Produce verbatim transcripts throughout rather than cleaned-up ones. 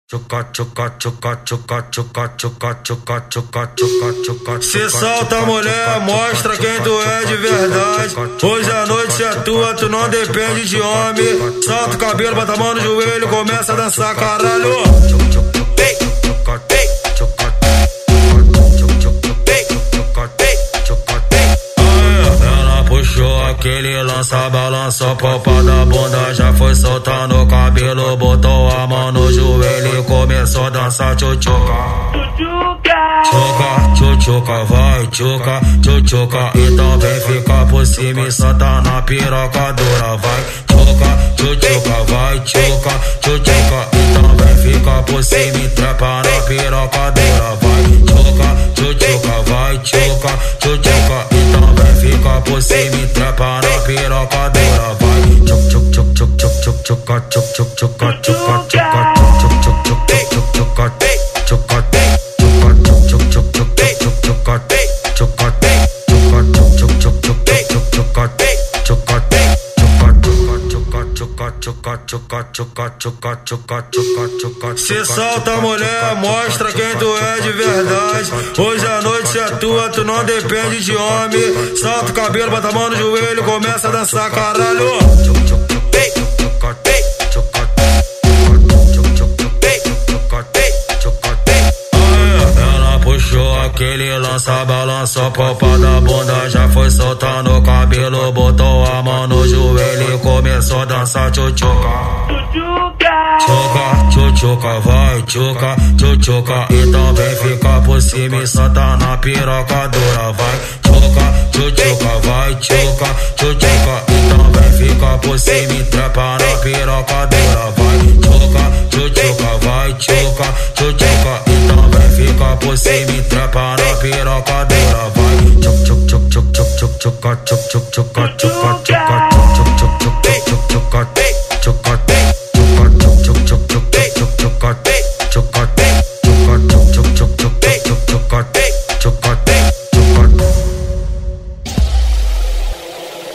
Tchuca, tchuca, tchuca, tchuca, tchuca, tchuca, tchuca, tchuca, tchuca, tchuca. Se solta, mulher, mostra quem tu é de verdade. Hoje a noite é tua, tu não depende de homem. Solta o cabelo, bota a mão no joelho, começa a dançar, caralho. Aquele lança, balança, popa da bunda, já foi soltando o cabelo, botou a mão no joelho e começou a dançar tchutchuca. Tchuca, tchutchuca, vai tchuca, tchutchuca, então vem ficar por cima e senta na piroca dura, vai tchuca, tchutchuca, vai tchuca, tchutchuca, então vem ficar por cima e trepa na piroca dura, vai tchuca, tchutchuca, vai tchuca, tchutchuca, então vem ficar por cima e trepa na piroca dura, vai tchuc tchuc tchuc tchuc tchuc tchuc tchuca tchuc tchuc tchuca tchuca tchuca tchuc tchuc tchuc tchuc tchuca tchuca se solta, mulher, mostra quem tu é de verdade. Hoje a noite é tua, tu não depende de homem. Solta o cabelo, bota a mão no joelho, começa a dançar, caralho. Aquele lança, balança, popa da bunda, já foi soltando o cabelo, botou a mão no joelho e começou a dançar tchutchuca. Tchuca, tchutchuca, vai tchuca, tchutchuca, então vem ficar por cima e senta na piroca dura, vai tchuca, tchutchuca, vai tchuca, tchutchuca, então vem ficar por cima e trepa na piroca dura, vai tchuca, tchutchuca, vai tchuca, tchutchuca, então vem ficar por cima e trepa na piroca dura, vai tchuc tchuc tchuc tchuc tchuc tchuc tchuc tchuc tchuc tchuc tchuc tchuc tchuc tchuc tchuc tchuc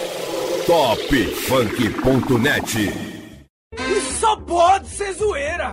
top funk ponto net. Isso só pode ser zoeira.